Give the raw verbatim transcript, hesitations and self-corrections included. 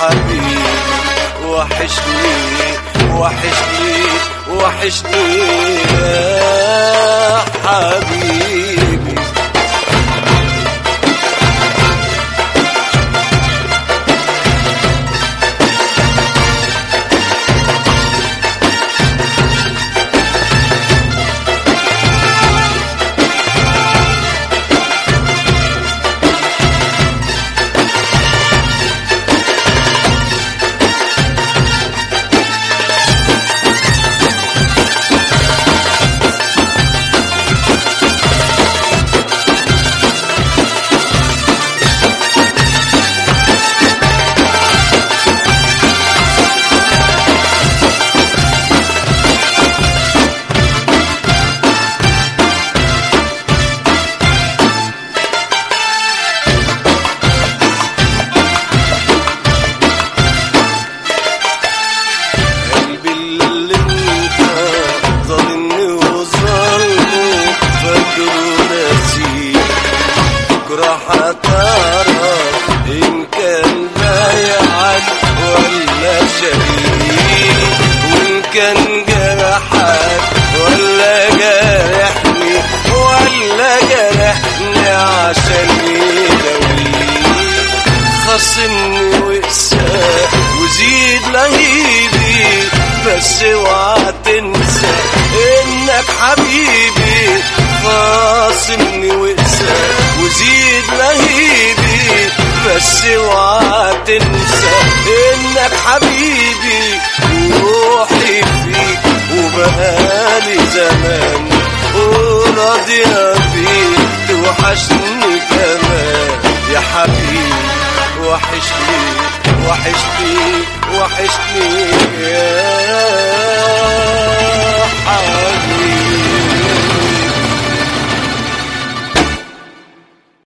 حبيبي وحشني وحشني وحشني يا حبيبي. كان جرحك ولا جرحني ولا جرحني عشان يداويك، خصمني وقسى وزيد لهيبي بس اوعى تنسى انك حبيبي. خاصمني وقسى وزيد لهيبي بس اوعى تنسى انك حبيبي. روحي فيك وبقالي زمان وراضية بيك توحشني كمان يا حبيبي. وحشني وحشني وحشني